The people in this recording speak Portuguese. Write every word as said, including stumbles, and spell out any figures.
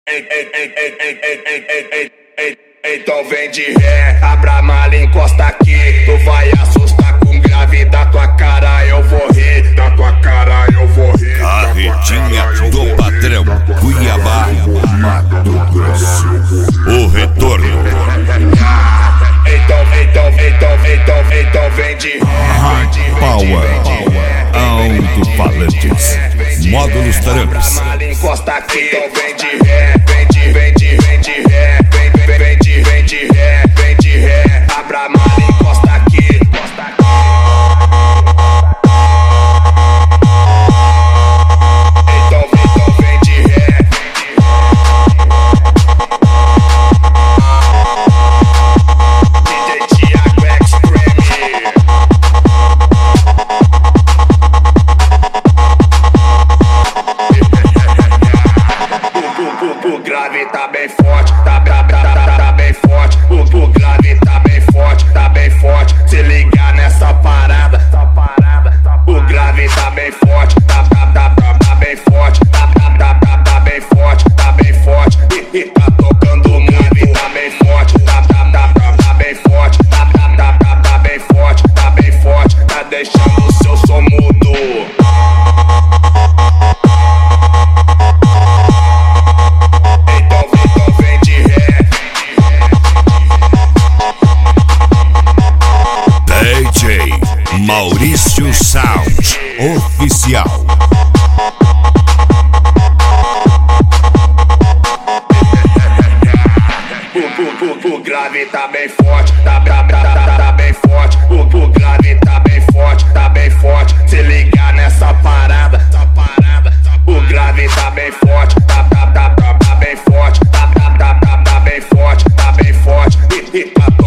Então vem de ré, abra a mala, encosta aqui. Tu vai assustar com grave da tua cara, eu vou rir. Da tua cara eu vou rir. Carretinha do patrão, Cuiabá, Mato Grosso. O retorno. Então, então, então, então, então vem de ré. Power, alto-falantes, módulos trans. Abra a mala, encosta aqui. Então vem de ré, vem de, vem de, vem de ré. Vem, vem, vem de, vem de ré, vem de ré. Abra a mala, encosta aqui. Encosta aqui. Então, então vem de ré. D J Thiago Extreme. O grave tá bem forte, tá, tá, tá, tá, tá bem forte. O, o grave tá bem forte, tá bem forte. Se ligar nessa parada, essa parada. O grave tá bem forte, tá, tá, tá, tá, tá bem forte. Tá, tá, tá, tá, tá bem forte, tá bem forte. E, e tá tocando o grave, tá bem forte. Tá, tá, tá, tá, tá bem forte. Tá, tá, tá, tá, tá bem forte, tá bem forte. Tá deixando o seu som mudo. D J Maurício Sound Oficial. O, o, o, o grave tá bem forte, tá, tá, tá, tá, tá bem forte. O, o grave tá bem forte, tá bem forte. Se ligar nessa parada, essa parada. O grave tá bem forte, tá, tá, tá, tá, tá bem forte. Tá, tá, tá, tá, tá bem forte, tá bem forte. E, e tá